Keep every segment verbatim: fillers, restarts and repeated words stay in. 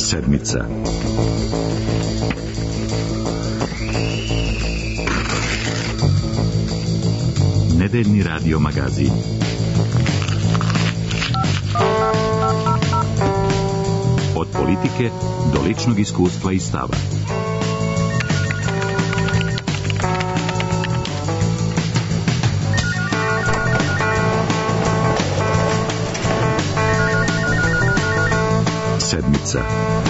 Sedmica. Nedeljni radio magazin. Od politike do ličnog iskustva i stava. Sedmica.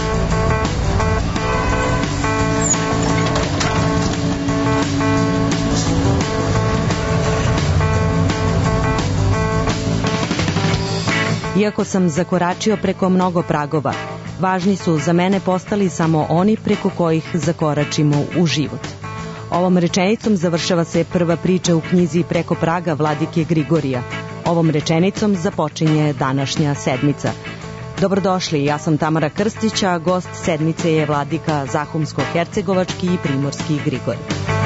Iako sam zakoračio preko mnogo pragova, važni su za mene postali samo oni preko kojih zakoračimo u život. Ovom rečenicom završava se prva priča u knjizi Preko praga Vladike Grigorija. Ovom rečenicom započinje današnja sedmica. Dobrodošli, ja sam Tamara Krstić, a gost sedmice je vladika Zahumsko-hercegovački i primorski Grigorij.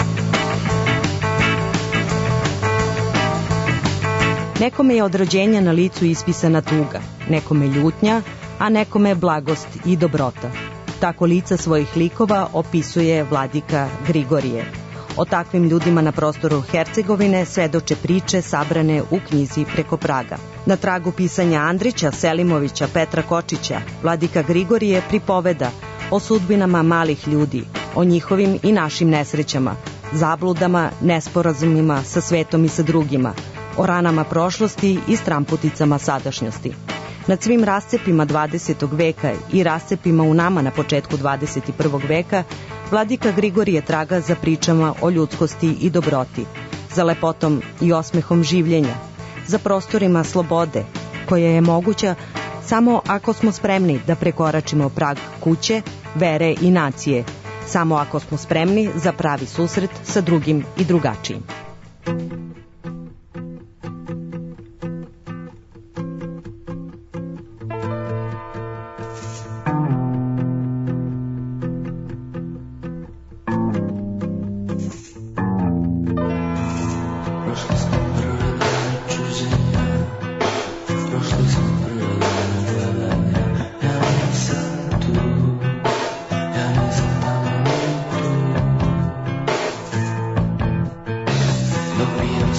Nekome je od rođenja na licu ispisana tuga, nekome ljutnja, a nekome blagost i dobrota. Tako lica svojih likova opisuje vladika Grigorije. O takvim ljudima na prostoru Hercegovine svedoče priče sabrane u knjizi Preko praga. Na tragu pisanja Andrića, Selimovića, Petra Kočića, vladika Grigorije pripoveda o sudbinama malih ljudi, o njihovim i našim nesrećama, zabludama, nesporazumima sa svetom i sa drugima, o ranama prošlosti i stramputicama sadašnjosti. Nad svim rascepima dvadesetog veka i rascepima u nama na početku dvadeset prvog veka, vladika Grigorije traga za pričama o ljudskosti i dobroti, za lepotom i osmehom življenja, za prostorima slobode, koja je moguća samo ako smo spremni da prekoračimo prag kuće, vere i nacije, samo ako smo spremni za pravi susret sa drugim i drugačijim. Be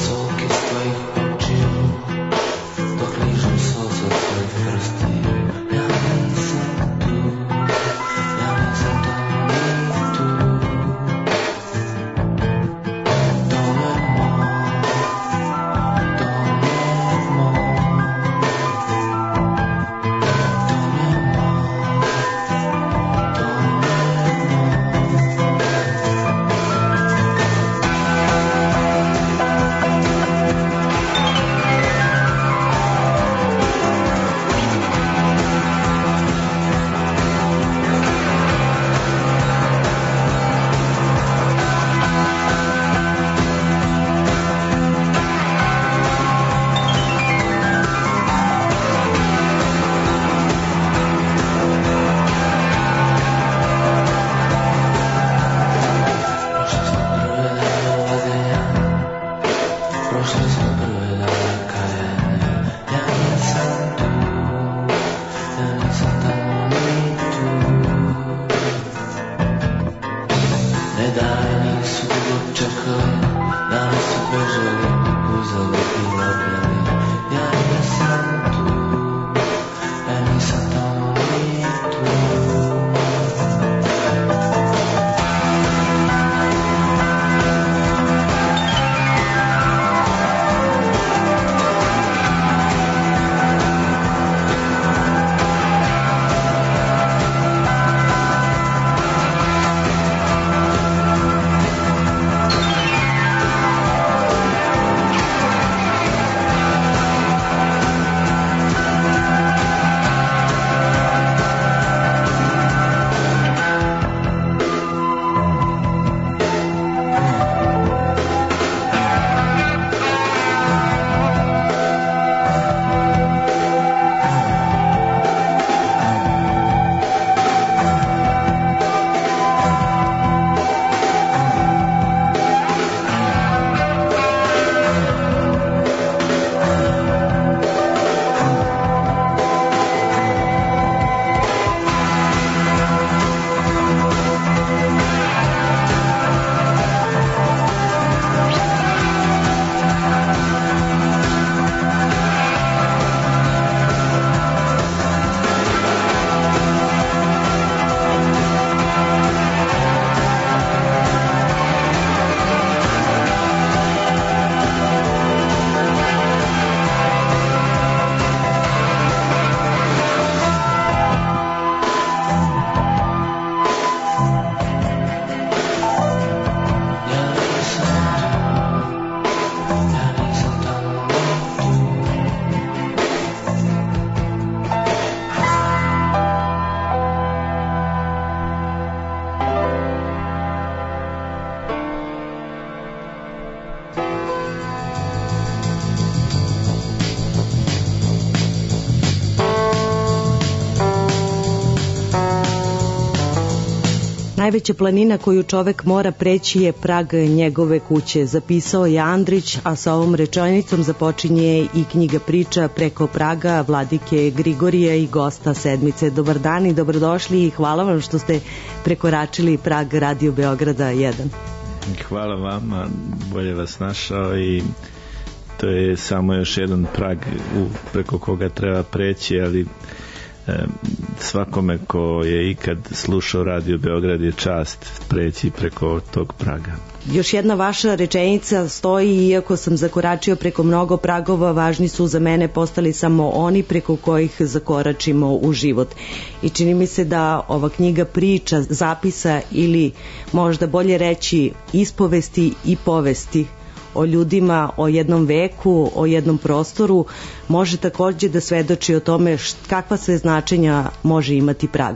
Najveća planina koju čovek mora preći je prag njegove kuće, zapisao je Andrić, a sa ovom rečenicom započinje i knjiga priča Preko praga vladike Grigorija i gosta sedmice. Dobar dan i dobrodošli i hvala vam što ste prekoračili prag Radio Beograda jedan. Hvala vama, bolje vas našao i to je samo još jedan prag u, preko koga treba preći, ali e, svakome ko je ikad slušao Radio Beograd je čast preći preko tog praga. Još jedna vaša rečenica stoji: iako sam zakoračio preko mnogo pragova, važni su za mene postali samo oni preko kojih zakoračimo u život. I čini mi se da ova knjiga priča, zapisa ili možda bolje reći ispovesti i povesti o ljudima, o jednom veku, o jednom prostoru, može također da svedoči o tome kakva sve značenja može imati prag.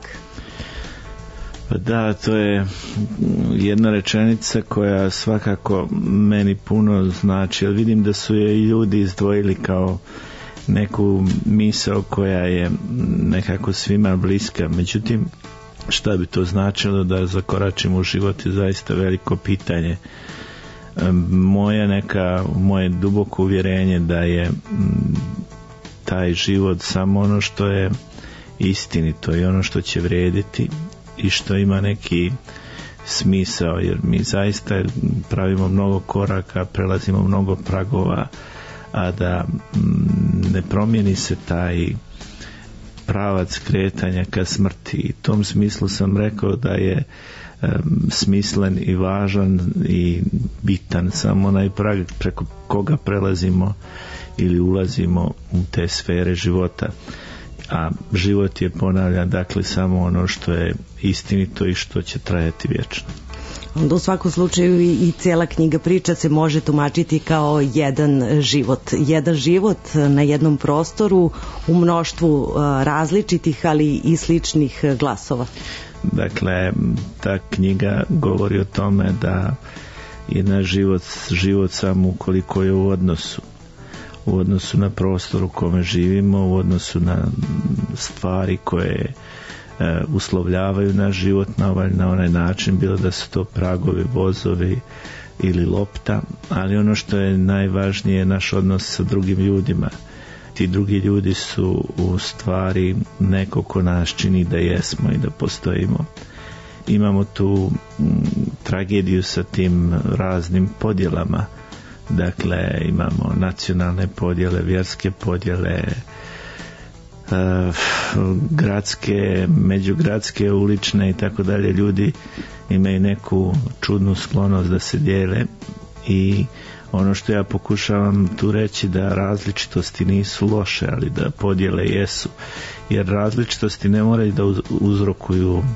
Da, to je jedna rečenica koja svakako meni puno znači, ali vidim da su je i ljudi izdvojili kao neku misao koja je nekako svima bliska. Međutim, šta bi to značilo da zakoračimo u život je zaista veliko pitanje. Moja neka, moje duboko uvjerenje da je taj život samo ono što je istinito i ono što će vrijediti i što ima neki smisao, jer mi zaista pravimo mnogo koraka, prelazimo mnogo pragova, a da ne promijeni se taj pravac kretanja ka smrti. I u tom smislu sam rekao da je um, smislen i važan i bitan samo onaj prag preko koga prelazimo ili ulazimo u te sfere života. A život je, ponavljam, dakle samo ono što je istinito i što će trajati vječno. Onda u svakom slučaju i, i cijela knjiga priča se može tumačiti kao jedan život. Jedan život na jednom prostoru u mnoštvu uh, različitih, ali i sličnih glasova. Dakle, ta knjiga govori o tome da je naš život, život samo ukoliko je u odnosu. U odnosu na prostor u kome živimo, u odnosu na stvari koje e, uslovljavaju naš život na ovaj, na onaj način, bilo da su to pragovi, vozovi ili lopta, ali ono što je najvažnije je naš odnos sa drugim ljudima. Ti drugi ljudi su u stvari neko ko nas čini da jesmo i da postojimo. Imamo tu m, tragediju sa tim raznim podjelama. Dakle, imamo nacionalne podjele, vjerske podjele, uh, gradske, međugradske, ulične i tako dalje. Ljudi imaju neku čudnu sklonost da se dijele i ono što ja pokušavam tu reći da različitosti nisu loše, ali da podjele jesu. Jer različitosti ne moraju da uzrokuju uh,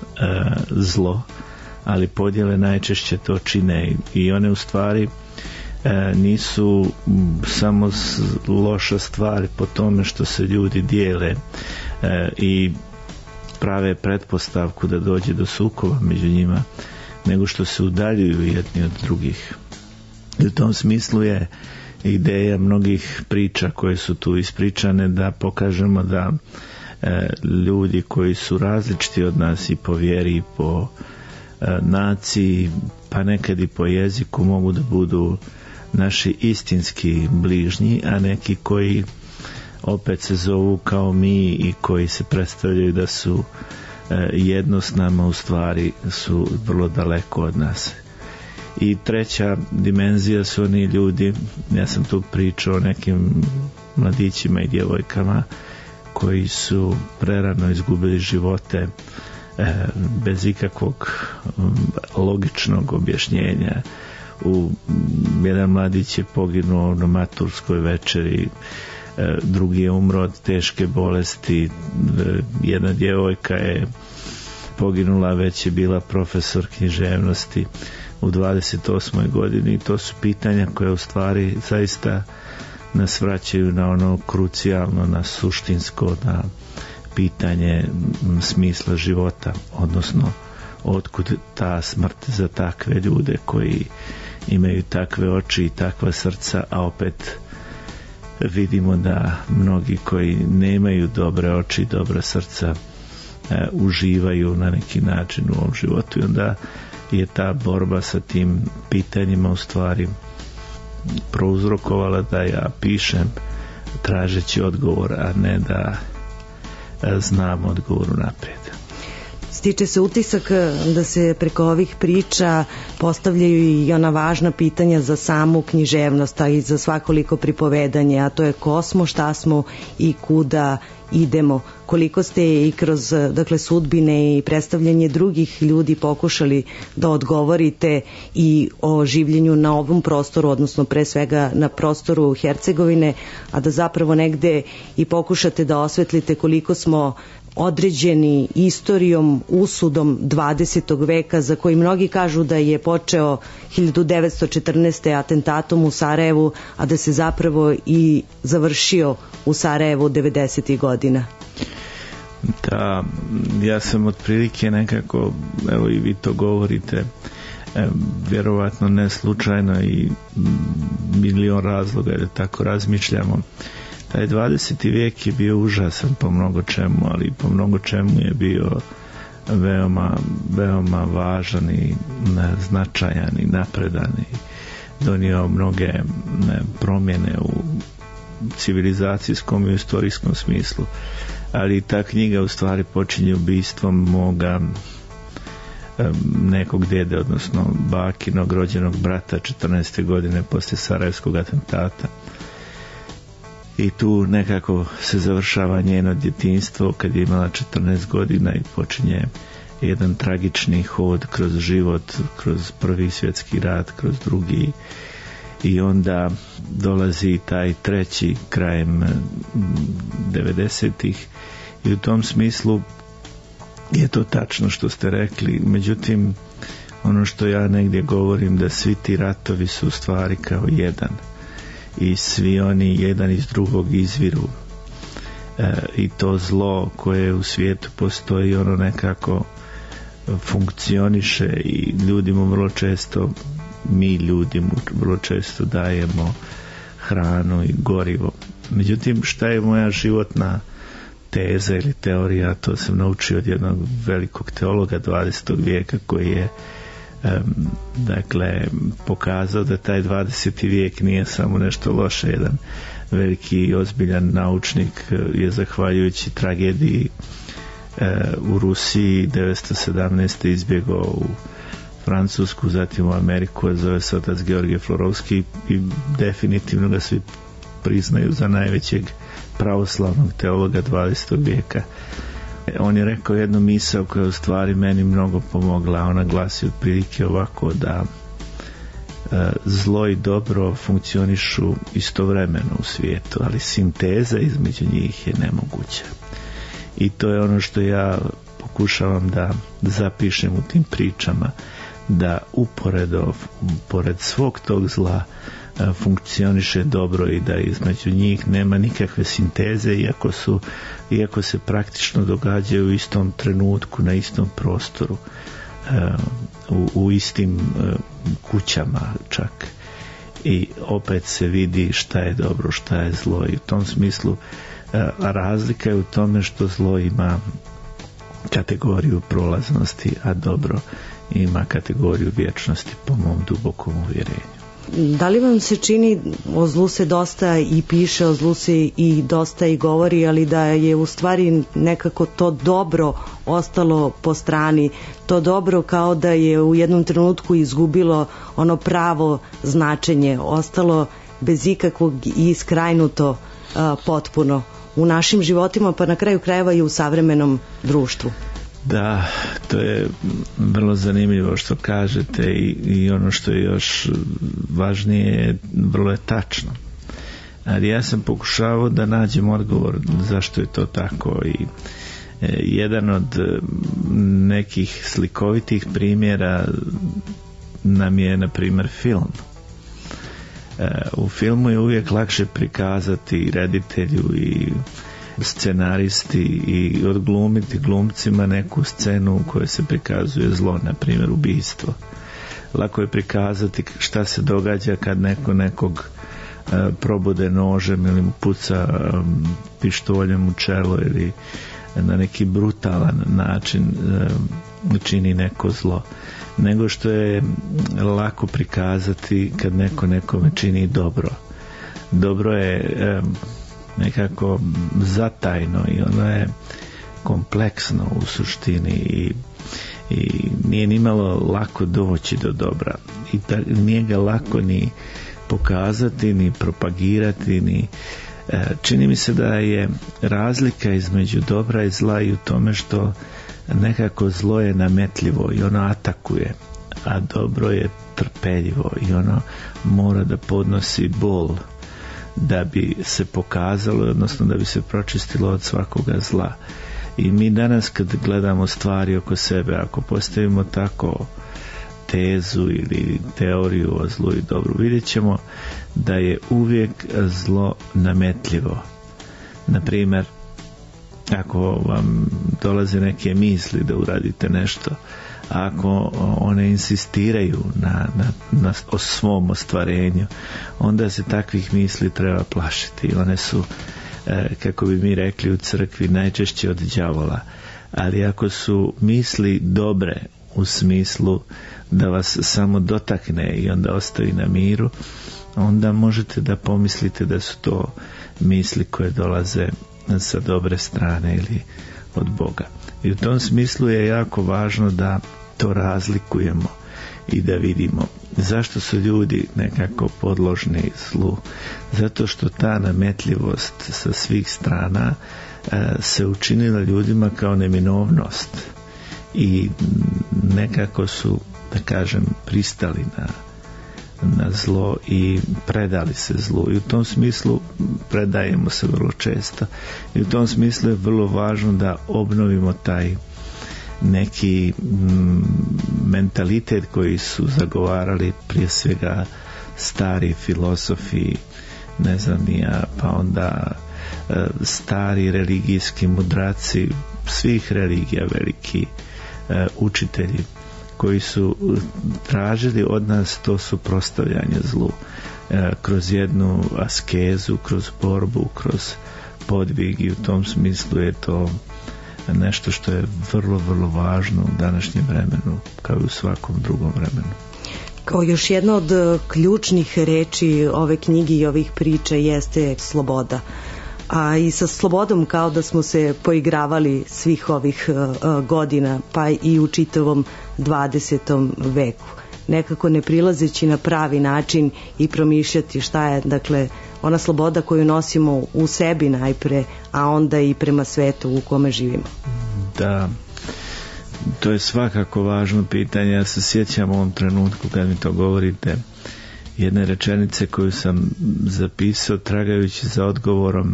zlo, ali podjele najčešće to čine i one u stvari E, nisu samo loša stvar po tome što se ljudi dijele e, i prave pretpostavku da dođe do sukoba među njima, nego što se udaljuju jedni od drugih. I u tom smislu je ideja mnogih priča koje su tu ispričane da pokažemo da e, ljudi koji su različiti od nas i po vjeri i po e, naciji, pa nekad i po jeziku, mogu da budu naši istinski bližnji, a neki koji opet se zovu kao mi i koji se predstavljaju da su e, jedno s nama, u stvari su vrlo daleko od nas. I treća dimenzija su oni ljudi, ja sam tu pričao o nekim mladićima i djevojkama koji su prerano izgubili živote e, bez ikakvog um, logičnog objašnjenja. U, jedan mladić je poginuo na maturskoj večeri, e, drugi je umro od teške bolesti, e, jedna djevojka je poginula, već je bila profesor književnosti u dvadeset osmoj godini. To su pitanja koje u stvari zaista nas vraćaju na ono krucijalno, na suštinsko, na pitanje smisla života, odnosno otkud ta smrt za takve ljude koji imaju takve oči i takva srca, a opet vidimo da mnogi koji nemaju dobre oči i dobra srca e, uživaju na neki način u ovom životu, i onda je ta borba sa tim pitanjima u stvari prouzrokovala da ja pišem tražeći odgovor, a ne da znam odgovor unaprijed. Stiče se utisak da se preko ovih priča postavljaju i ona važna pitanja za samu književnost, a i za svakoliko pripovedanje, a to je ko smo, šta smo i kuda idemo. Koliko ste i kroz, dakle, sudbine i predstavljanje drugih ljudi pokušali da odgovorite i o življenju na ovom prostoru, odnosno pre svega na prostoru Hercegovine, a da zapravo negde i pokušate da osvetlite koliko smo određeni istorijom, usudom dvadesetog veka, za koji mnogi kažu da je počeo hiljadu devetsto četrnaeste. atentatom u Sarajevu, a da se zapravo i završio u Sarajevu devedesetih godina. Da, ja sam otprilike nekako, evo i vi to govorite, e, vjerovatno ne slučajno i milion razloga da tako razmišljamo. Taj dvadeseti vijek je bio užasan po mnogo čemu, ali po mnogo čemu je bio veoma, veoma važan i značajan i napredan i donio mnoge promjene u civilizacijskom i istorijskom smislu. Ali ta knjiga u stvari počinje ubistvom moga nekog dede, odnosno bakinog rođenog brata četrnaeste godine poslije Sarajevskog atentata. I tu nekako se završava njeno djetinjstvo kad je imala četrnaest godina i počinje jedan tragični hod kroz život, kroz prvi svjetski rat, kroz drugi, i onda dolazi taj treći krajem devedesetih, i u tom smislu je to tačno što ste rekli. Međutim, ono što ja negdje govorim, da svi ti ratovi su u stvari kao jedan i svi oni jedan iz drugog izviru, e, i to zlo koje u svijetu postoji, ono nekako funkcioniše i ljudi mu vrlo često, mi ljudi mu vrlo često dajemo hranu i gorivo. Međutim, šta je moja životna teza ili teorija, to sam naučio od jednog velikog teologa dvadesetog vijeka koji je Um, dakle pokazao da taj dvadeseti vijek nije samo nešto loše. Jedan veliki i ozbiljan naučnik je zahvaljujući tragediji uh, u Rusiji devetsto sedamnaeste izbjegao u Francusku, zatim u Ameriku, a zove se otac Georgije Florovski i definitivno ga svi priznaju za najvećeg pravoslavnog teologa dvadesetog vijeka. On je rekao jednu misao koja je u stvari meni mnogo pomogla. Ona glasi otprilike ovako, da e, zlo i dobro funkcionišu istovremeno u svijetu, ali sinteza između njih je nemoguća. I to je ono što ja pokušavam da zapišem u tim pričama, da uporedo, pored svog tog zla, funkcioniše dobro i da između njih nema nikakve sinteze, iako su iako se praktično događaju u istom trenutku, na istom prostoru, u, u istim kućama čak, i opet se vidi šta je dobro, šta je zlo, i u tom smislu a razlika je u tome što zlo ima kategoriju prolaznosti, a dobro ima kategoriju vječnosti, po mom dubokom uvjerenju. Da li vam se čini, o zlu se dosta i piše, o zlu se i dosta i govori, ali da je u stvari nekako to dobro ostalo po strani, to dobro kao da je u jednom trenutku izgubilo ono pravo značenje, ostalo bez ikakvog i iskrajnuto a, potpuno u našim životima, pa na kraju krajeva i u savremenom društvu? Da, to je vrlo zanimljivo što kažete, i, i ono što je još važnije, vrlo je tačno. Ali ja sam pokušavao da nađem odgovor zašto je to tako, i e, jedan od nekih slikovitih primjera nam je, na primjer, film. E, u filmu je uvijek lakše prikazati reditelju i scenaristi i odglumiti glumcima neku scenu u kojoj se prikazuje zlo, na primjer ubijstvo. Lako je prikazati šta se događa kad neko nekog e, probude nožem ili mu puca um, pištoljem u čelo ili na neki brutalan način čini neko zlo, nego što je lako prikazati kad neko nekome čini dobro. Dobro je nekako zatajno i ono je kompleksno u suštini i, i nije nimalo lako doći do dobra i ta, nije ga lako ni pokazati, ni propagirati, ni čini mi se da je razlika između dobra i zla i u tome što nekako zlo je nametljivo i ono atakuje, a dobro je trpeljivo i ono mora da podnosi bol da bi se pokazalo, odnosno da bi se pročistilo od svakoga zla. I mi danas kad gledamo stvari oko sebe, ako postavimo tako tezu ili teoriju o zlu i dobru, vidjet ćemo da je uvijek zlo nametljivo. Naprimjer, ako vam dolaze neke misli da uradite nešto, ako one insistiraju na, na, na o svom ostvarenju, onda se takvih misli treba plašiti. One su, e, kako bi mi rekli u crkvi, najčešće od đavola. Ali ako su misli dobre u smislu da vas samo dotakne i onda ostavi na miru, onda možete da pomislite da su to misli koje dolaze sa dobre strane ili od Boga. I u tom smislu je jako važno da to razlikujemo i da vidimo zašto su ljudi nekako podložni zlu. Zato što ta nametljivost sa svih strana e, se učinila ljudima kao neminovnost i nekako su, da kažem, pristali na na zlo i predali se zlu i u tom smislu predajemo se vrlo često i u tom smislu je vrlo važno da obnovimo taj neki mm, mentalitet koji su zagovarali prije svega stari filosofi, ne znam ja, pa onda e, stari religijski mudraci svih religija, veliki e, učitelji koji su tražili od nas to suprotstavljanje zlu e, kroz jednu askezu, kroz borbu, kroz podvig i u tom smislu je to nešto što je vrlo, vrlo važno u današnjem vremenu kao i u svakom drugom vremenu. Kao još jedna od ključnih reči ove knjige i ovih priča jeste sloboda. A i sa slobodom kao da smo se poigravali svih ovih uh, godina, pa i u čitavom dvadesetom veku. Nekako ne prilazeći na pravi način i promišljati šta je, dakle, ona sloboda koju nosimo u sebi najpre, a onda i prema svetu u kome živimo. Da, to je svakako važno pitanje. Ja se sjećam u ovom trenutku kad mi to govorite jedne rečenice koju sam zapisao tragajući za odgovorom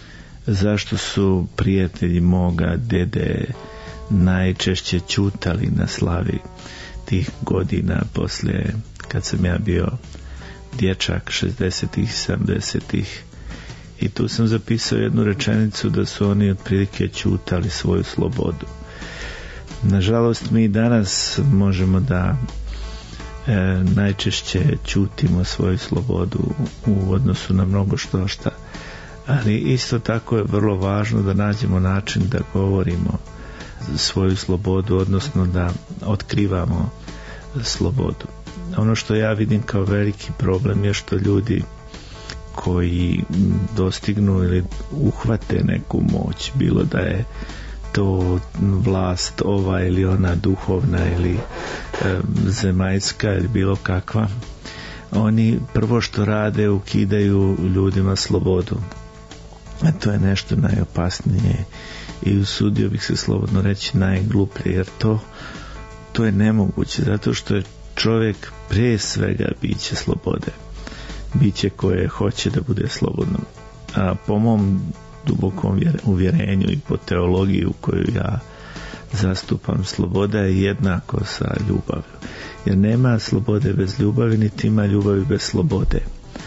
zašto su prijatelji moga dede najčešće ćutali na slavi tih godina poslije kad sam ja bio dječak šezdesetih, sedamdesetih i tu sam zapisao jednu rečenicu da su oni otprilike ćutali svoju slobodu. Nažalost mi danas možemo da e, najčešće ćutimo svoju slobodu u odnosu na mnogo što šta, ali isto tako je vrlo važno da nađemo način da govorimo svoju slobodu, odnosno da otkrivamo slobodu. Ono što ja vidim kao veliki problem je što ljudi koji dostignu ili uhvate neku moć, bilo da je to vlast ova ili ona duhovna ili e, zemaljska ili bilo kakva, oni prvo što rade ukidaju ljudima slobodu. A to je nešto najopasnije i usudio bih se slobodno reći najgluplje, jer to, to je nemoguće, zato što je čovjek prije svega biće slobode, biće koje hoće da bude slobodno. A po mom dubokom uvjerenju i po teologiji u koju ja zastupam, sloboda je jednako sa ljubavlju, jer nema slobode bez ljubavi, niti ima ljubavi bez slobode.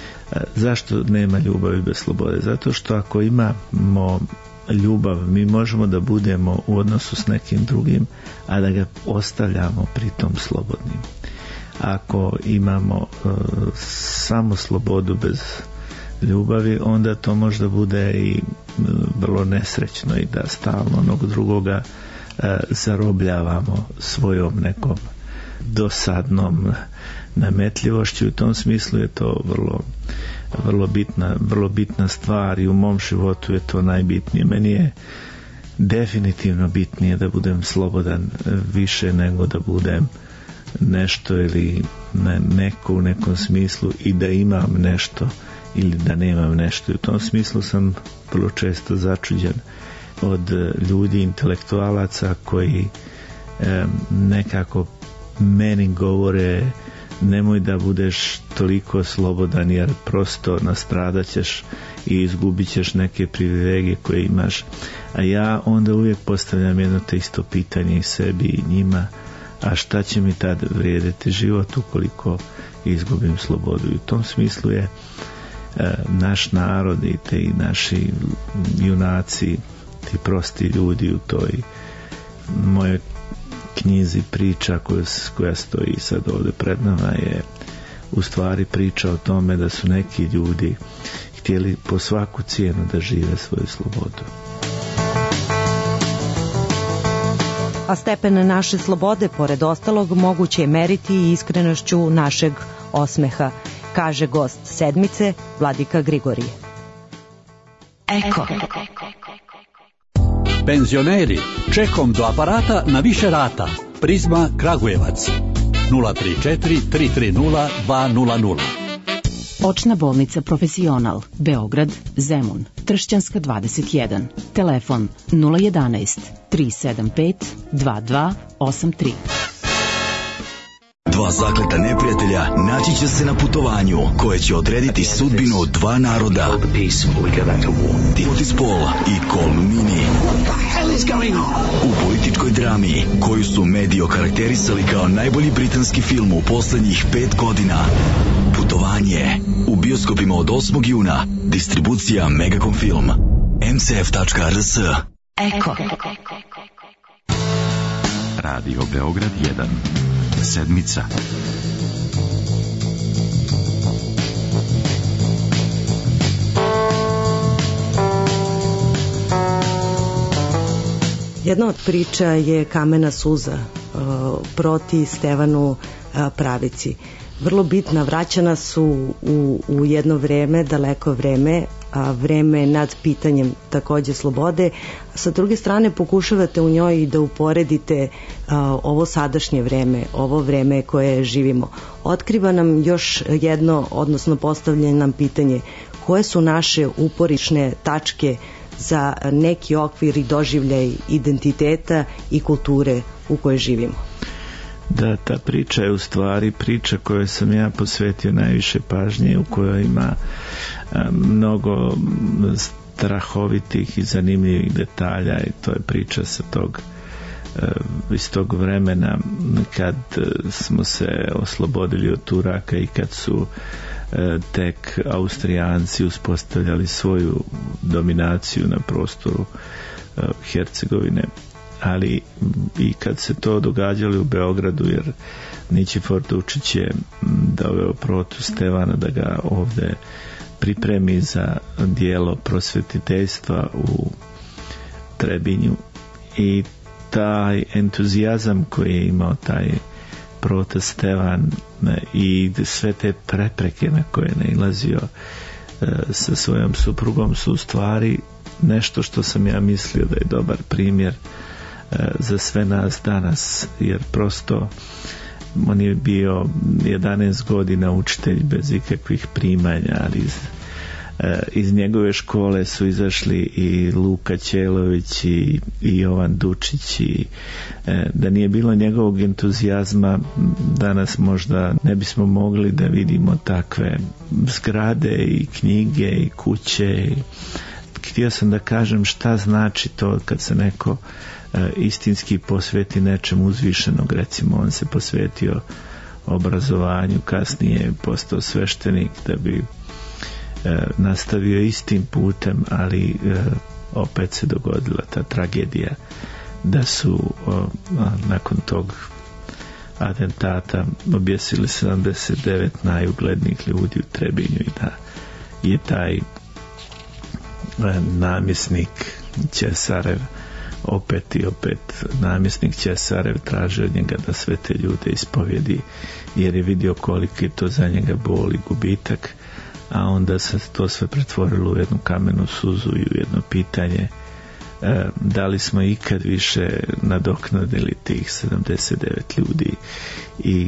Zašto nema ljubavi bez slobode? Zato što ako imamo ljubav, mi možemo da budemo u odnosu s nekim drugim, a da ga ostavljamo pritom slobodnim. Ako imamo uh, samo slobodu bez ljubavi, onda to možda bude i vrlo nesrećno i da stalno onog drugoga e, zarobljavamo svojom nekom dosadnom nametljivošću. U tom smislu je to vrlo, vrlo bitna, vrlo bitna stvar i u mom životu je to najbitnije. Meni je definitivno bitnije da budem slobodan više nego da budem nešto ili ne, neko u nekom smislu i da imam nešto ili da nemam nešto. I u tom smislu sam vrlo često začuđen od ljudi, intelektualaca koji e, nekako meni govore nemoj da budeš toliko slobodan jer prosto nastradat ćeš i izgubit ćeš neke privilegije koje imaš. A ja onda uvijek postavljam jedno te isto pitanje i sebi i njima, a šta će mi tad vrijediti život ukoliko izgubim slobodu? I u tom smislu je e, naš narod i te i naši junaci, ti prosti ljudi u toj mojoj knjizi priča koja, koja stoji sad ovdje pred nama je u stvari priča o tome da su neki ljudi htjeli po svaku cijenu da žive svoju slobodu. A stepen naše slobode, pored ostalog, moguće je meriti i iskrenošću našeg osmeha, kaže gost sedmice, Vladika Grigorije. Eko. Penzioneri, čekom do aparata na više rata. Prizma Kragujevac nula tri četiri tri tri nula dva nula nula. Očna bolnica Profesional, Beograd, Zemun, Tršćanska dvadeset jedan. Telefon nula jedanaest tri sedam pet dva dva osam tri. Dva zakleta neprijatelja naći će se na putovanju koje će odrediti sudbinu dva naroda. Tispol i Kolmini. U političkoj drami koju su mediji okarakterisali kao najbolji britanski film u poslednjih pet godina. Putovanje u bioskopima od osmog juna. Distribucija Megacom Film. em ce ef tačka er s. Eko. Radio Beograd jedan. Sedmica. Jedna od priča je Kamena suza uh, proti Stevanu uh, Pravici. Vrlo bitna, vraćana su u, u jedno vreme, daleko vreme, a vreme nad pitanjem takođe slobode. Sa druge strane pokušavate u njoj da uporedite a, ovo sadašnje vreme, ovo vreme koje živimo. Otkriva nam još jedno, odnosno postavlja nam pitanje koje su naše uporišne tačke za neki okvir i doživljaj identiteta i kulture u kojoj živimo. Da, ta priča je u stvari priča kojoj sam ja posvetio najviše pažnje, u kojoj ima a, mnogo strahovitih i zanimljivih detalja i to je priča sa tog a, iz tog vremena kad smo se oslobodili od Turaka i kad su a, tek Austrijanci uspostavljali svoju dominaciju na prostoru a, Hercegovine, ali i kad se to događalo u Beogradu, jer Nićifor Dučić je doveo protu Stevana da ga ovde pripremi za dijelo prosvetiteljstva u Trebinju i taj entuzijazam koji je imao taj prota Stevan i sve te prepreke na koje je nailazio sa svojom suprugom su u stvari nešto što sam ja mislio da je dobar primjer za sve nas danas, jer prosto on je bio jedanaest godina učitelj bez ikakvih primanja, ali iz, iz njegove škole su izašli i Luka Ćelović i, i Jovan Dučić i da nije bilo njegovog entuzijazma danas možda ne bismo mogli da vidimo takve zgrade i knjige i kuće. Htio sam da kažem šta znači to kad se neko istinski posveti nečemu uzvišenog. Recimo on se posvetio obrazovanju, kasnije je postao sveštenik da bi e, nastavio istim putem, ali e, opet se dogodila ta tragedija da su o, a, nakon tog atentata objesili sedamdeset devet najuglednijih ljudi u Trebinju i da je taj namjesnik Ćesarev opet i opet namjesnik Ćesarev traži od njega da sve te ljude ispovjedi, jer je vidio koliki to za njega boli gubitak, a onda se to sve pretvorilo u jednu kamenu suzu i u jedno pitanje e, da li smo ikad više nadoknadili tih sedamdeset devet ljudi. I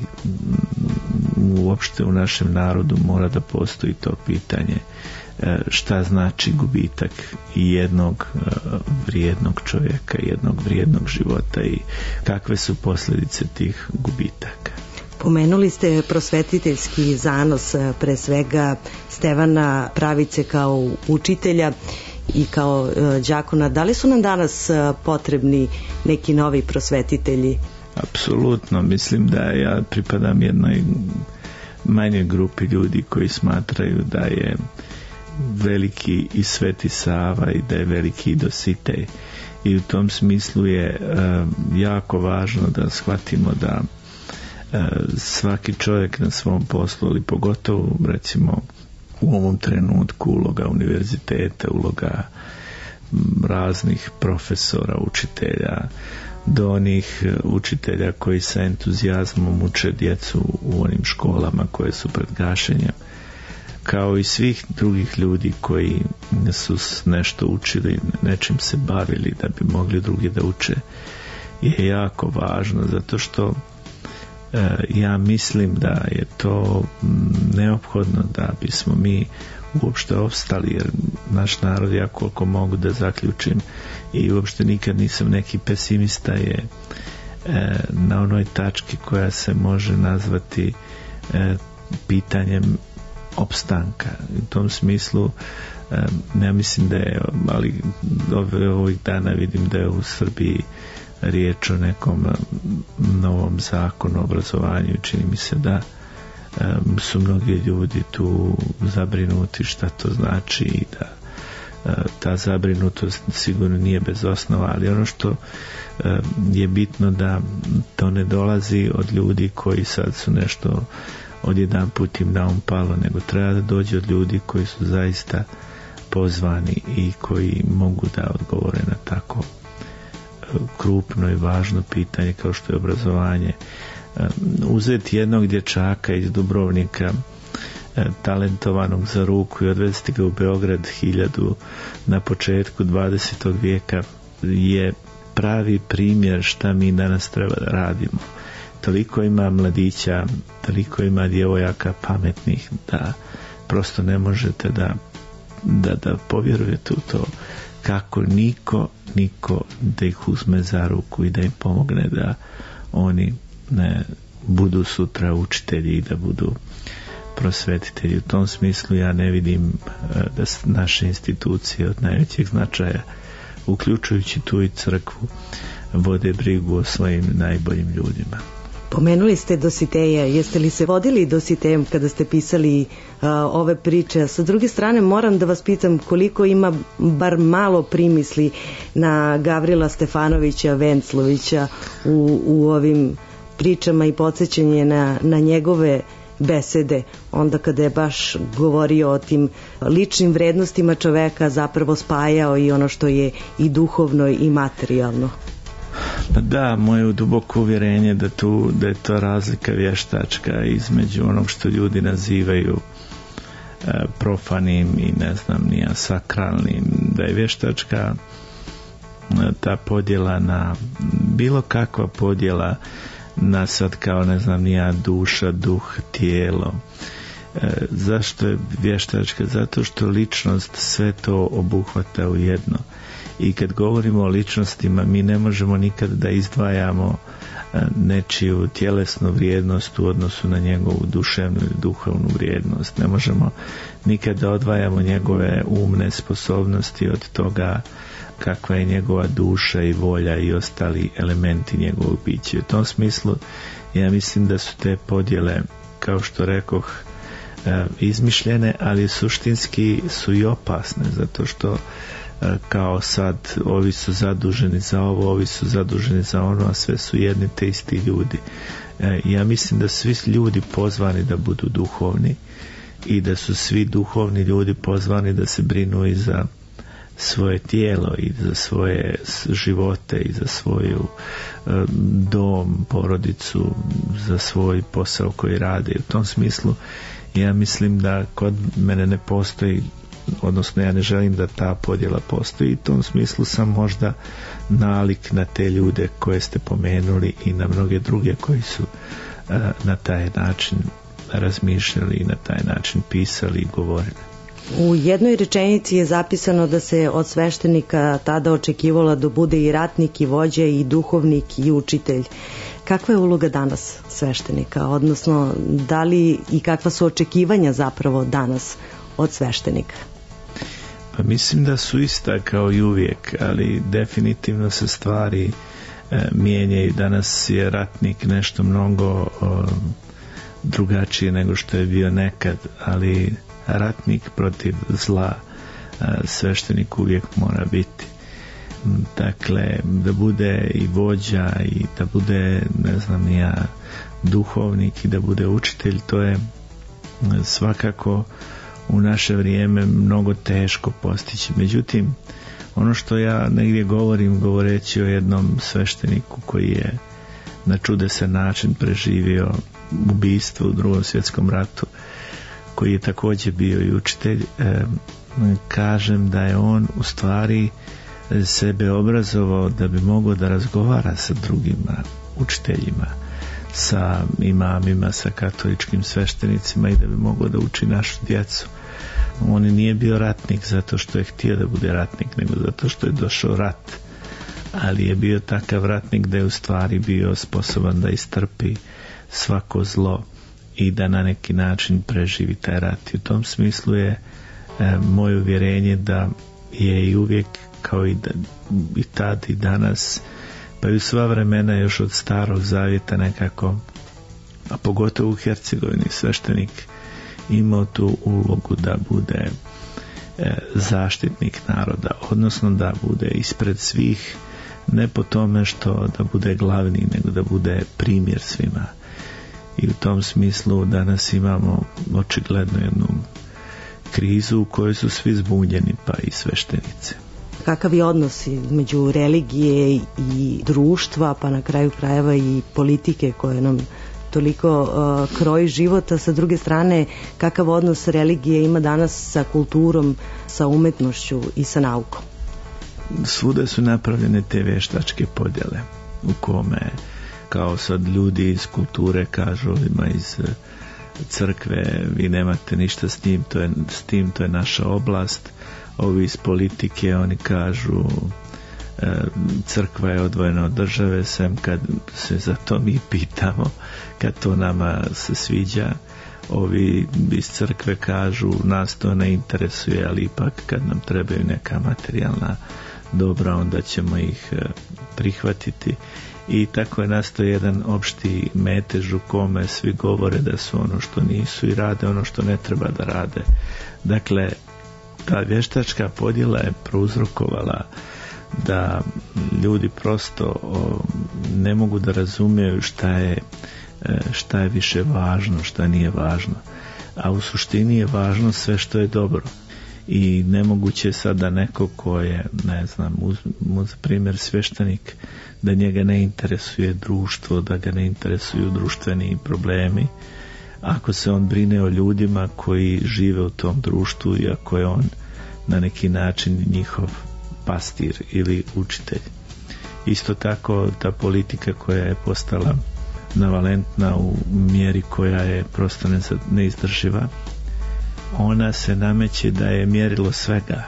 m, uopšte u našem narodu mora da postoji to pitanje e, šta znači gubitak jednog e, vrijednog čovjeka, jednog vrijednog života i kakve su posljedice tih gubitaka. Pomenuli ste prosvetiteljski zanos, pre svega Stevana Pravice kao učitelja i kao đakona. Da li su nam danas potrebni neki novi prosvetitelji? Apsolutno, mislim da ja pripadam jednoj manjoj grupi ljudi koji smatraju da je veliki i Sveti Sava i da je veliki i Dositej, i u tom smislu je uh, jako važno da shvatimo da svaki čovjek na svom poslu, ali pogotovo recimo u ovom trenutku uloga univerziteta, uloga raznih profesora, učitelja, do onih učitelja koji sa entuzijazmom uče djecu u onim školama koje su pred gašenjem, kao i svih drugih ljudi koji su nešto učili, nečim se bavili da bi mogli drugi da uče, je jako važno, zato što ja mislim da je to neophodno da bismo mi uopšte opstali, jer naš narod, ja koliko mogu da zaključim i uopšte nikad nisam neki pesimista, je na onoj tački koja se može nazvati pitanjem opstanka. U tom smislu ja mislim da je, ali ove, ovih dana vidim da je u Srbiji riječ o nekom novom zakonu o obrazovanju. Čini mi se da um, su mnogi ljudi tu zabrinuti šta to znači i da uh, ta zabrinutost sigurno nije bez osnova, ali ono što uh, je bitno da to ne dolazi od ljudi koji sad su nešto odjedan put im na um palo, nego treba da dođe od ljudi koji su zaista pozvani i koji mogu da odgovore na tako krupno i važno pitanje kao što je obrazovanje. Uzeti jednog dječaka iz Dubrovnika, talentovanog za ruku, i odvesti ga u Beograd hiljadu na početku dvadesetog vijeka je pravi primjer šta mi danas treba da radimo. Toliko ima mladića, toliko ima djevojaka pametnih da prosto ne možete da, da, da povjerujete u to kako niko, niko da ih uzme za ruku i da im pomogne da oni ne budu sutra učitelji i da budu prosvetitelji. U tom smislu ja ne vidim da naše institucije od najvećeg značaja, uključujući tu i crkvu, vode brigu o svojim najboljim ljudima. Pomenuli ste Dositeja, jeste li se vodili Dositejem kada ste pisali uh, ove priče? Sa druge strane moram da vas pitam koliko ima bar malo primisli na Gavrila Stefanovića Venclovića u, u ovim pričama i podsjećanje na, na njegove besede, onda kada je baš govorio o tim ličnim vrednostima čoveka, zapravo spajao i ono što je i duhovno i materijalno. Pa da, moje duboko uvjerenje da, tu, da je to razlika vještačka između onog što ljudi nazivaju e, profanim i ne znam nija sakralnim, da je vještačka e, ta podjela na bilo kakva podjela na sad kao ne znam nija duša, duh, tijelo. E, zašto je vještačka? Zato što ličnost sve to obuhvata u jedno. I kad govorimo o ličnostima, mi ne možemo nikad da izdvajamo nečiju tjelesnu vrijednost u odnosu na njegovu duševnu ili duhovnu vrijednost. Ne možemo nikad da odvajamo njegove umne sposobnosti od toga kakva je njegova duša i volja i ostali elementi njegovog bića. U tom smislu ja mislim da su te podjele, kao što rekoh, izmišljene, ali suštinski su i opasne, zato što kao sad ovi su zaduženi za ovo, ovi su zaduženi za ono, a sve su jedni te isti ljudi. Ja mislim da svi ljudi pozvani da budu duhovni i da su svi duhovni ljudi pozvani da se brinu i za svoje tijelo i za svoje živote i za svoju e, dom, porodicu, za svoj posao koji rade. U tom smislu ja mislim da kod mene ne postoji, odnosno ja ne želim da ta podjela postoji, i u tom smislu sam možda nalik na te ljude koje ste pomenuli i na mnoge druge koji su e, na taj način razmišljali i na taj način pisali i govorili. U jednoj rečenici je zapisano da se od sveštenika tada očekivalo da bude i ratnik i vođa i duhovnik i učitelj. Kakva je uloga danas sveštenika, odnosno da li i kakva su očekivanja zapravo danas od sveštenika? Pa mislim da su ista kao i uvijek, ali definitivno se stvari e, mijenjaju. Danas je ratnik nešto mnogo o, drugačije nego što je bio nekad, ali ratnik protiv zla a, sveštenik uvijek mora biti. Dakle, da bude i vođa i da bude, ne znam ja, duhovnik i da bude učitelj, to je svakako u naše vrijeme mnogo teško postići. Međutim, ono što ja negdje govorim, govoreći o jednom svešteniku koji je na čudesan način preživio ubistvo u Drugom svjetskom ratu, koji je također bio i učitelj, e, kažem da je on u stvari sebe obrazovao da bi mogao da razgovara sa drugima učiteljima, sa imamima, sa katoličkim sveštenicima i da bi mogao da uči našu djecu. On nije bio ratnik zato što je htio da bude ratnik, nego zato što je došao rat, ali je bio takav ratnik da je u stvari bio sposoban da istrpi svako zlo i da na neki način preživi taj rat. I u tom smislu je e, moje uvjerenje da je i uvijek kao i, da, i tad i danas, pa i u sva vremena još od starog zavjeta nekako, a pogotovo u Hercegovini, sveštenik imao tu ulogu da bude e, zaštitnik naroda, odnosno da bude ispred svih, ne po tome što da bude glavni, nego da bude primjer svima. I u tom smislu danas imamo očigledno jednu krizu u kojoj su svi zbunjeni, pa i sveštenice. Kakav je odnos između religije i društva, pa na kraju krajeva i politike koje nam toliko uh, kroji života, sa druge strane kakav odnos religije ima danas sa kulturom, sa umetnošću i sa naukom? Svuda su napravljene te vještačke podjele u kome kao sad ljudi iz kulture kažu ovima iz crkve, vi nemate ništa s tim, to je, s tim, to je naša oblast. Ovi iz politike, oni kažu e, crkva je odvojena od države, sem kad se za to mi pitamo, kad to nama se sviđa. Ovi iz crkve kažu nas to ne interesuje, ali ipak kad nam trebaju neka materijalna dobra, onda ćemo ih e, prihvatiti. I tako je nastao jedan opšti metež u kome svi govore da su ono što nisu i rade ono što ne treba da rade. Dakle, ta vještačka podjela je prouzrokovala da ljudi prosto o, ne mogu da razumiju šta je, šta je više važno, šta nije važno. A u suštini je važno sve što je dobro. I nemoguće je sad da neko ko je, ne znam, uz, uz primjer sveštenik, da njega ne interesuje društvo, da ga ne interesuju društveni problemi, ako se on brine o ljudima koji žive u tom društvu i ako je on na neki način njihov pastir ili učitelj. Isto tako ta politika koja je postala navalentna u mjeri koja je prosto neizdrživa, ona se nameće da je mjerilo svega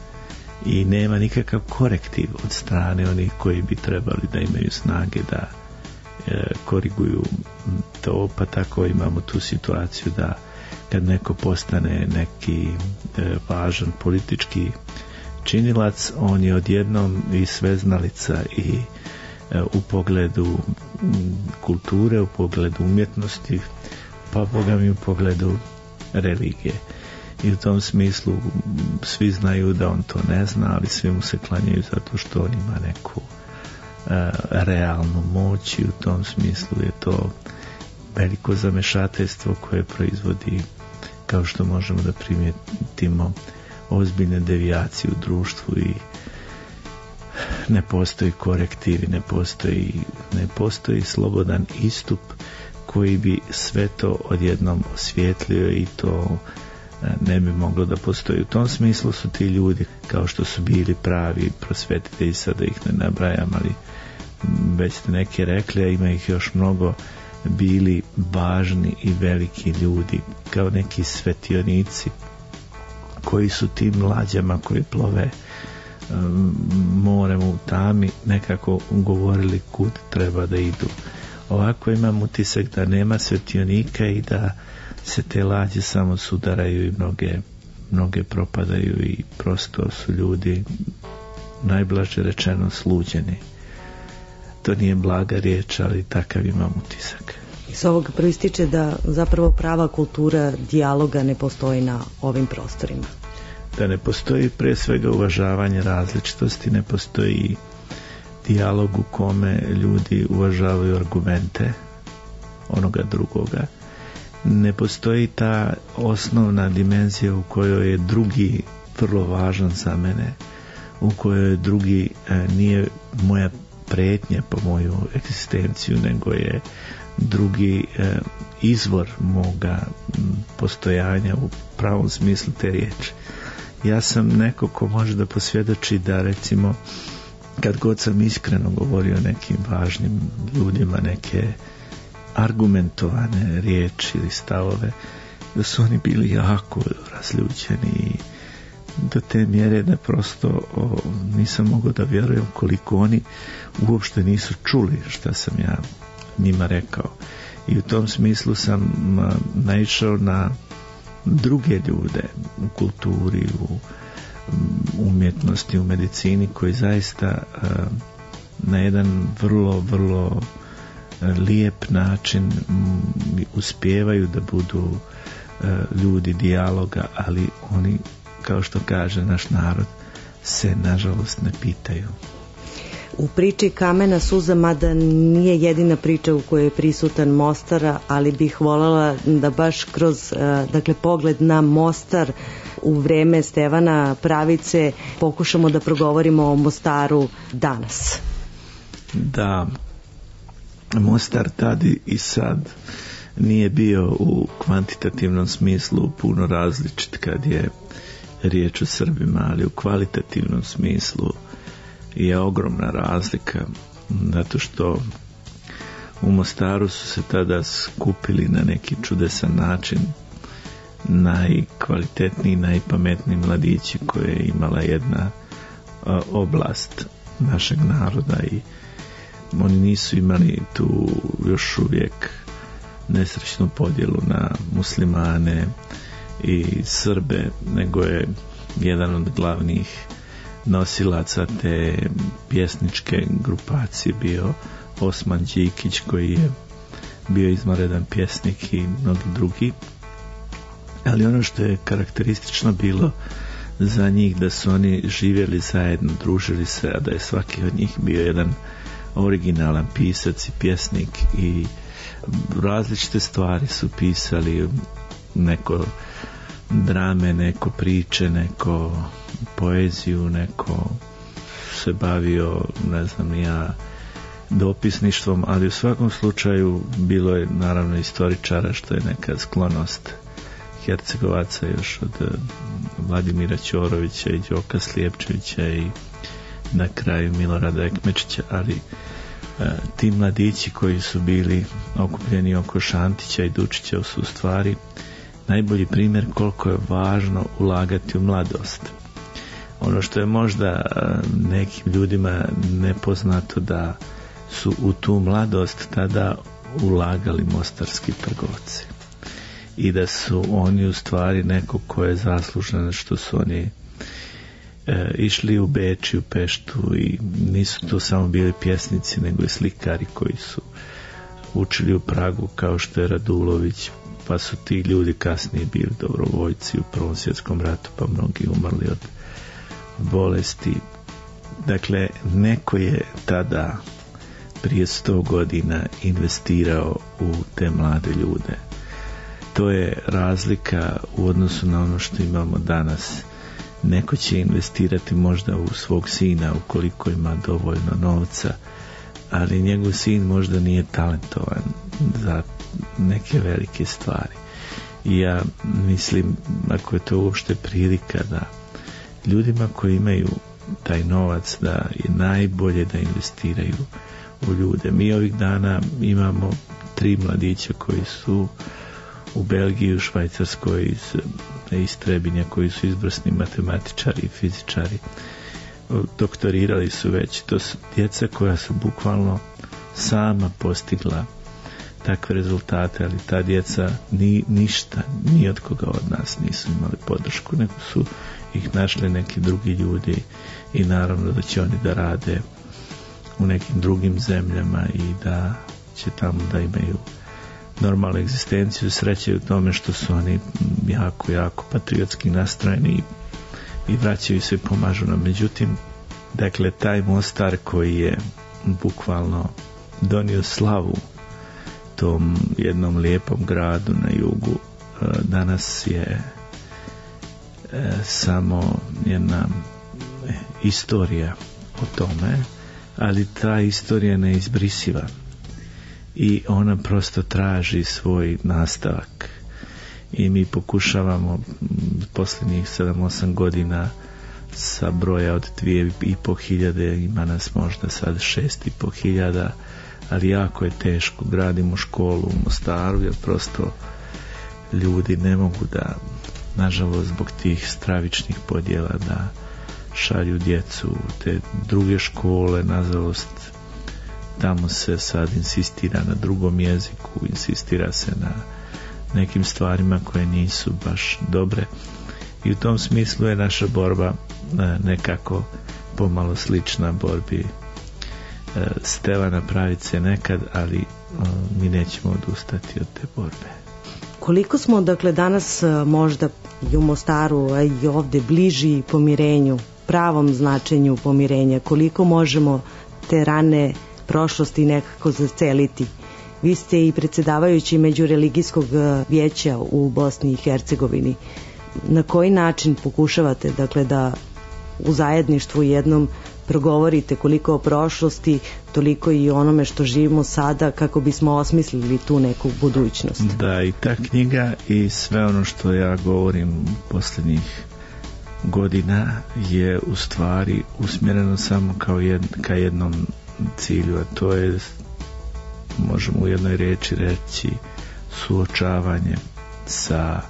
i nema nikakav korektiv od strane onih koji bi trebali da imaju snage da e, koriguju to, pa tako imamo tu situaciju da kad neko postane neki e, važan politički činilac, on je odjednom i sveznalica i e, u pogledu m, kulture, u pogledu umjetnosti, pa boga mi u pogledu religije. I u tom smislu svi znaju da on to ne zna, ali svi mu se klanjaju zato što on ima neku uh, realnu moć i u tom smislu je to veliko zamešateljstvo koje proizvodi kao što možemo da primijetimo ozbiljne devijacije u društvu i ne postoji korektiv, ne postoji, ne postoji slobodan istup koji bi sve to odjednom osvijetlio i to ne bi moglo da postoji. U tom smislu su ti ljudi, kao što su bili pravi prosvetitelji, sad da ih ne nabrajam, ali već ste neke rekli, a ima ih još mnogo, bili važni i veliki ljudi, kao neki svetionici koji su tim lađama koji plove um, morem u tami nekako govorili kud treba da idu. Ovako imam utisak da nema svetionika i da se te lađe samo sudaraju i mnoge, mnoge propadaju i prosto su ljudi, najblaže rečeno, sluđeni. To nije blaga riječ, ali takav imam utisak. Iz ovoga proističe da zapravo prava kultura dijaloga ne postoji na ovim prostorima. Da ne postoji pre svega uvažavanje različitosti, ne postoji dijalog u kome ljudi uvažavaju argumente onoga drugoga. Ne postoji ta osnovna dimenzija u kojoj je drugi vrlo važan za mene, u kojoj drugi e, nije moja pretnja po moju egzistenciju, nego je drugi e, izvor moga postojanja u pravom smislu te riječi. Ja sam neko ko može da posvjedoči da, recimo, kad god sam iskreno govorio o nekim važnim ljudima, neke argumentovane riječi ili stavove, da su oni bili jako razljuđeni i do te mjere da prosto o, nisam mogao da vjerujem koliko oni uopšte nisu čuli šta sam ja njima rekao. I u tom smislu sam a, naišao na druge ljude u kulturi, u umjetnosti, u medicini, koji zaista a, na jedan vrlo, vrlo lijep način m, uspijevaju da budu a, ljudi dijaloga, ali oni, kao što kaže naš narod, se nažalost ne pitaju. U priči Kamena suza, mada nije jedina priča u kojoj je prisutan Mostar, ali bih voljela da baš kroz dakle, pogled na Mostar u vreme Stevana Pravice pokušamo da progovorimo o Mostaru danas. Da, Mostar tad i sad nije bio u kvantitativnom smislu puno različit kad je riječ o Srbima, ali u kvalitativnom smislu je ogromna razlika, zato što u Mostaru su se tada skupili na neki čudesan način najkvalitetniji, najpametniji mladići koje je imala jedna a, oblast našeg naroda, i oni nisu imali tu još uvijek nesrećnu podjelu na muslimane i Srbe, nego je jedan od glavnih nosilaca te pjesničke grupacije bio Osman Đikić, koji je bio izvanredan pjesnik, i mnogi drugi. Ali ono što je karakteristično bilo za njih, da su oni živjeli zajedno, družili se, a da je svaki od njih bio jedan originalan pisac i pjesnik, i različite stvari su pisali, neko drame, neko priče, neko poeziju, neko se bavio, ne znam ja, dopisništvom, ali u svakom slučaju bilo je naravno istoričara, što je neka sklonost Hercegovaca još od Vladimira Ćorovića i Đoka Slijepčevića i na kraju Milorada Ekmečića, ali e, ti mladići koji su bili okupljeni oko Šantića i Dučića su u stvari najbolji primjer koliko je važno ulagati u mladost. Ono što je možda nekim ljudima nepoznato, da su u tu mladost tada ulagali mostarski trgovci i da su oni u stvari neko ko je zaslužan, što su oni e, išli u Beč i u Peštu, i nisu to samo bili pjesnici, nego i slikari koji su učili u Pragu, kao što je Radulović, pa su ti ljudi kasnije bili dobrovoljci u Prvom svjetskom ratu, pa mnogi umrli od bolesti. Dakle, neko je tada prije sto godina investirao u te mlade ljude, to je razlika u odnosu na ono što imamo danas. Neko će investirati možda u svog sina ukoliko ima dovoljno novca, ali njegov sin možda nije talentovan za neke velike stvari. I ja mislim, ako je to uopšte prilika da ljudima koji imaju taj novac, da je najbolje da investiraju u ljude. Mi ovih dana imamo tri mladića koji su u Belgiji, u Švajcarskoj iz, iz Trebinja, koji su izvrsni matematičari i fizičari. Doktorirali su već. To su djeca koja su bukvalno sama postigla takve rezultate, ali ta djeca ni, ništa, ni od koga od nas nisu imali podršku, nego su ih našli neki drugi ljudi i naravno da će oni da rade u nekim drugim zemljama i da će tamo da imaju normalnu egzistenciju. Sreće u tome što su oni jako, jako patriotski nastrojeni i, i vraćaju se i pomažu nam. Međutim, dakle, taj Mostar koji je bukvalno donio slavu tom jednom lijepom gradu na jugu, danas je samo jedna istorija o tome, ali ta istorija ne izbrisiva i ona prosto traži svoj nastavak i mi pokušavamo posljednjih sedam osam godina sa broja od dvije i po hiljade, ima nas možda sad šest i po hiljada, ali jako je teško. Gradimo školu u Mostaru jer prosto ljudi ne mogu da, nažalost zbog tih stravičnih podjela, da šalju djecu u te druge škole. Nažalost tamo se sad insistira na drugom jeziku, insistira se na nekim stvarima koje nisu baš dobre i u tom smislu je naša borba nekako pomalo slična borbi Stevana Pravice nekad, ali mi nećemo odustati od te borbe. Koliko smo, dakle, danas možda i u Mostaru, a i ovde bliži pomirenju, pravom značenju pomirenja, koliko možemo te rane prošlosti nekako zaceliti? Vi ste i predsjedavajući Međureligijskog vijeća u Bosni i Hercegovini. Na koji način pokušavate, dakle, da u zajedništvu jednom progovorite koliko o prošlosti, toliko i onome što živimo sada, kako bismo osmislili tu neku budućnost? Da, i ta knjiga i sve ono što ja govorim posljednjih godina je u stvari usmjereno samo kao jed, ka jednom cilju, a to je, možemo u jednoj riječi reći, suočavanje sa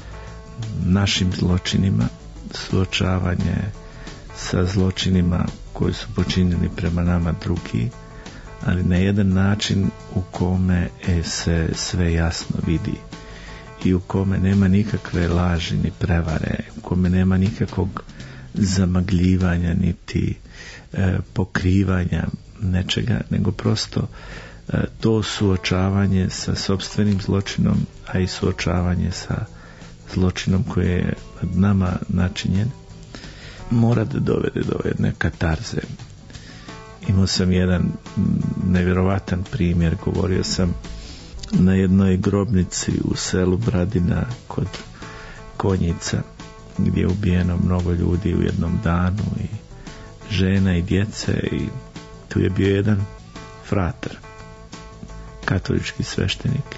našim zločinima, suočavanje sa zločinima koji su počinjeni prema nama drugi, ali na jedan način u kome se sve jasno vidi i u kome nema nikakve laži ni prevare, u kome nema nikakvog zamagljivanja niti e, pokrivanja nečega, nego prosto e, to suočavanje sa sopstvenim zločinom, a i suočavanje sa zločinom koji je nama načinjen, mora da dovede do jedne katarze. Imao sam jedan nevjerovatan primjer, govorio sam na jednoj grobnici u selu Bradina kod Konjica, gdje je ubijeno mnogo ljudi u jednom danu, i žena i djece, i tu je bio jedan fratar, katolički sveštenik.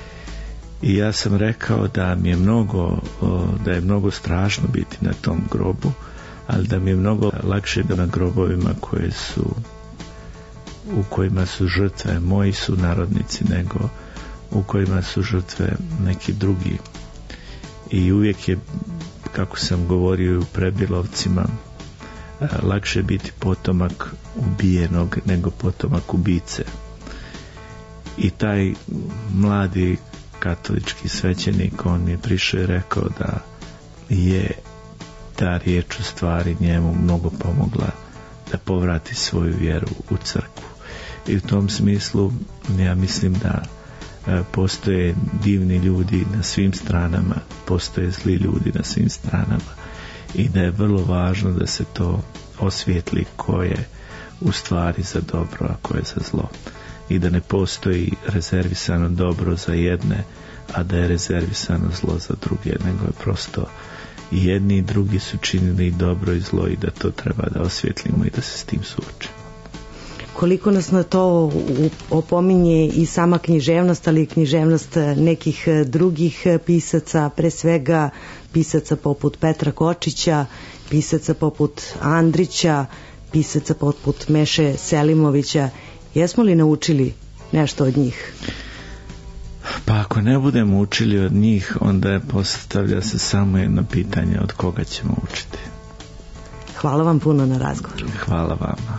I ja sam rekao da mi je mnogo, da je mnogo strašno biti na tom grobu, ali da mi je mnogo lakše da na grobovima koje su, u kojima su žrtve moji sunarodnici, nego u kojima su žrtve neki drugi. I uvijek je, kako sam govorio u Prebilovcima, lakše biti potomak ubijenog nego potomak ubice. I taj mladi katolički svećenik, on mi je prišao i rekao da je ta riječ u stvari njemu mnogo pomogla da povrati svoju vjeru u crkvu. I u tom smislu ja mislim da e, postoje divni ljudi na svim stranama, postoje zli ljudi na svim stranama, i da je vrlo važno da se to osvijetli ko je u stvari za dobro, a ko je za zlo, i da ne postoji rezervisano dobro za jedne, a da je rezervisano zlo za druge, nego je prosto i jedni i drugi su činili i dobro i zlo i da to treba da osvjetlimo i da se s tim suočimo. Koliko nas na to opominje i sama književnost, ali i književnost nekih drugih pisaca, pre svega pisaca poput Petra Kočića, pisaca poput Andrića, pisaca poput Meše Selimovića. Jesmo li naučili nešto od njih? Pa ako ne budemo učili od njih, onda je postavlja se samo jedno pitanje od koga ćemo učiti. Hvala vam puno na razgovoru. Hvala vama.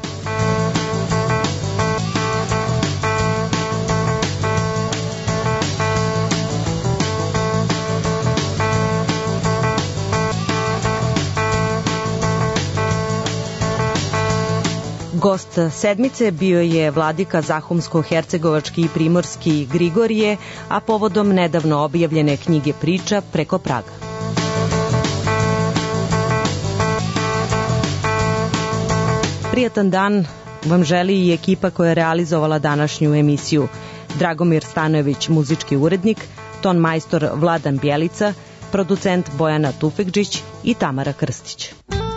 Gost sedmice bio je vladika Zahumsko-hercegovački i primorski Grigorije, a povodom nedavno objavljene knjige priča Preko praga. Prijatan dan vam želi i ekipa koja je realizovala današnju emisiju. Dragomir Stanojević, muzički urednik, ton majstor Vladan Bjelica, producent Bojana Tufekđić i Tamara Krstić.